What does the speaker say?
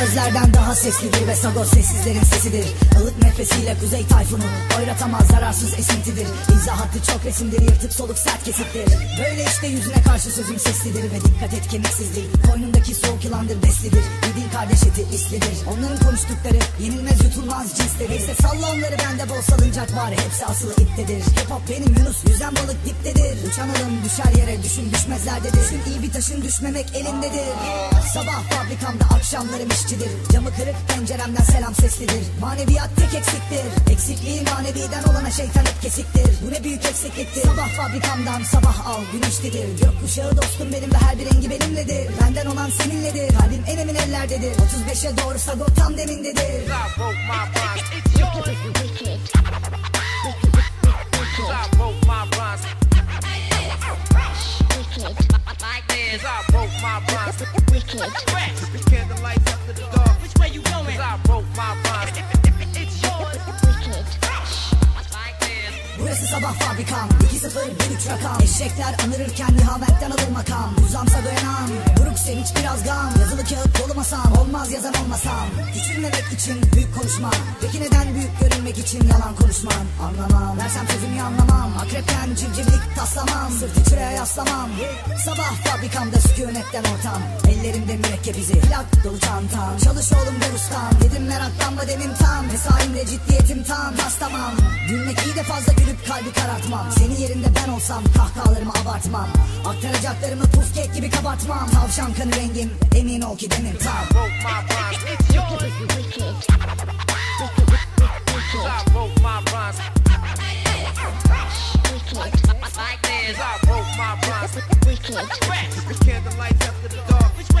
sözlerden daha seslidir ve Sagoz sessizlerin sesidir. Ilık nefesiyle kuzey tayfunu oynatamaz, zararsız esintidir. İzahatı çok resimdir, yırtık soluk sert kesittir. Böyle işte yüzüne karşı sözüm seslidir ve dikkat et kemiksizlik. Koynundaki soğuk yılandır beslidir. Yediğin kardeş eti islidir. Onların konuştukları yenilmez yutulmaz cinsleri. Neyse salla onları, bende bol salıncak var, hepsi asılı iptedir. Hip hop benim Yunus, yüzen balık diptedir. Uçan alım düşer yere, düşün düşmezlerdedir. Düşün iyi bir taşın, düşmemek elindedir. Sabah fabrikamda, akşamlarım işçidir. Camı kırık penceremden selam seslidir. Maneviyat tek eksiktir. Eksikliği maneviden olana şeytan hep kesiktir. Bu ne büyük eksikliktir. Sabah fabrikamdan sabah al, güneşlidir. Gökkuşağı dostum benim ve her bir rengi benimledir. Benden olan seninledir. Kalbim en emin ellerdedir. 35'e doğru Sagoz tam demindedir. Burası sabah fabrikam, 2-0-1-3 rakam. Eşekler anırırken nihametten alır makam. Uzamsa dayanam, buruk sevinç biraz gam. Yazılı kağıt dolumasam, olmaz yazan olmasam. Küçülmemek için büyük konuşmam. Peki neden büyük görünmek için yalan konuşmam? Anlamam, versem sözümü anlamam. Akrepten civcivlik taslamam, sırtı çıraya yaslamam. Sabah fabrikamda sükunetten ortam. Ellerimde mürekkep izi, plak dolu çantam. Çalış oğlum der ustam, dedim meraklanma demim tam. Mesaimde ciddiyetim tam, tas tamam. Gülmek iyi de fazla gülüp kalbi karartmam. Senin yerinde ben olsam kahkahalarımı abartmam. Aktaracaklarımı pufkek gibi kabartmam. Tavşan kanı rengim, emin ol ki demim tam. Candlelights after the dark.